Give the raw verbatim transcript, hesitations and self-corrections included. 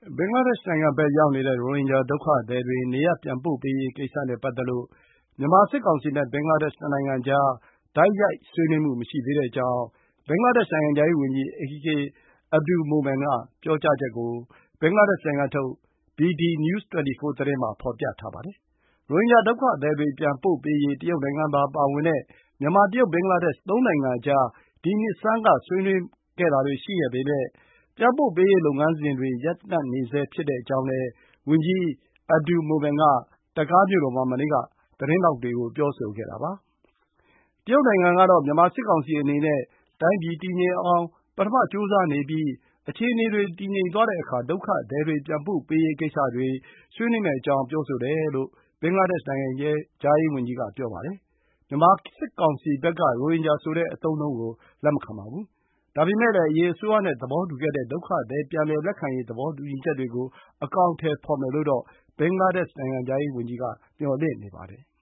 ဘင်္ဂလားဒေ့ရှ်နိုင်ငံဘက်ရောက်နေတဲ့ရိုဟင်ဂျာဒုက္ခသည်တွေနေရပ်ပြန်ပို့ပေးရေးကိစ္စနဲ့ပတ်သက်လို့မြန်မာစစ်ကောင်စီနဲ့ဘင်္ဂလားဒေ့ရှ်နှစ်နိုင်ငံကြားတိုက်ရိုက်ဆွေးနွေးမှုမရှိသေးကြောင်းဘင်္ဂလားဒေ့ရှ်နိုင်ငံခြားရေးဝန်ကြီး အေကေ Abdul Momen ကပြောကြားချက်ကိုဘင်္ဂလားဒေ့ရှ်နိုင်ငံထုတ် ဘီ ဒီ News ၂၄ သတင်းမှာဖော်ပြထားပါတယ်။ ရိုဟင်ဂျာဒုက္ခသည်တွေပြန်ပို့ပေးရေးတရုတ်နိုင်ငံပါပါဝင်တဲ့မြန်မာ-တရုတ်-ဘင်္ဂလားဒေ့ရှ်သုံးနိုင်ငံကြား ဒီနှစ်ဆန်းကဆွေးနွေးခဲ့တာတွေရှိခဲ့ပေမယ့်ပြန်ပို့ပေးရေးလုပ်ငန်းစဉ်တွေရပ်တန့်နေဆဲဖြစ်ကြောင်းလည်း ဝန်ကြီး Abdul Momen က ဒက္ကားမြို့တော်မှာ မနေ့ကသတင်းထောက်တွေကိုပြောဆိုခဲ့တာပါ။ တရုတ်နိုင်ငံကတော့မြန်မာစစ်ကောင်စီအနေနဲ့တိုင်းပြည်တည်ငြိမ်အောင် ပထမကြိုးစားနေပြီး အခြေအနေတွေတည်ငြိမ်သွားတဲ့အခါ ဒုက္ခသည်တွေပြန်ပို့ပေးရေးကိစ္စတွေဆွေးနွေးမယ့်အကြောင်းပြောဆိုတယ်လို့ ဘင်္ဂလားဒေ့ရှ်နိုင်ငံခြားရေးဝန်ကြီးကပြောပါတယ်။ မြန်မာစစ်ကောင်စီဘက်က ရိုဟင်ဂျာဆိုတဲ့အသုံးအနှုန်းကိုလက်မခံပါဘူး။ ဒါပေမယ့်လည်း အရင်အစိုးရနဲ့သဘောတူခဲ့တဲ့ဒုက္ခသည်ပြန်လည်လက်ခံရေးသဘောတူညီချက်တွေကို အကောင်အထည်ဖော်မယ်လို့တော့ ဘင်္ဂလားဒေ့ရှ်နိုင်ငံခြားရေးဝန်ကြီးကမျှော်လင့်နေပါတယ်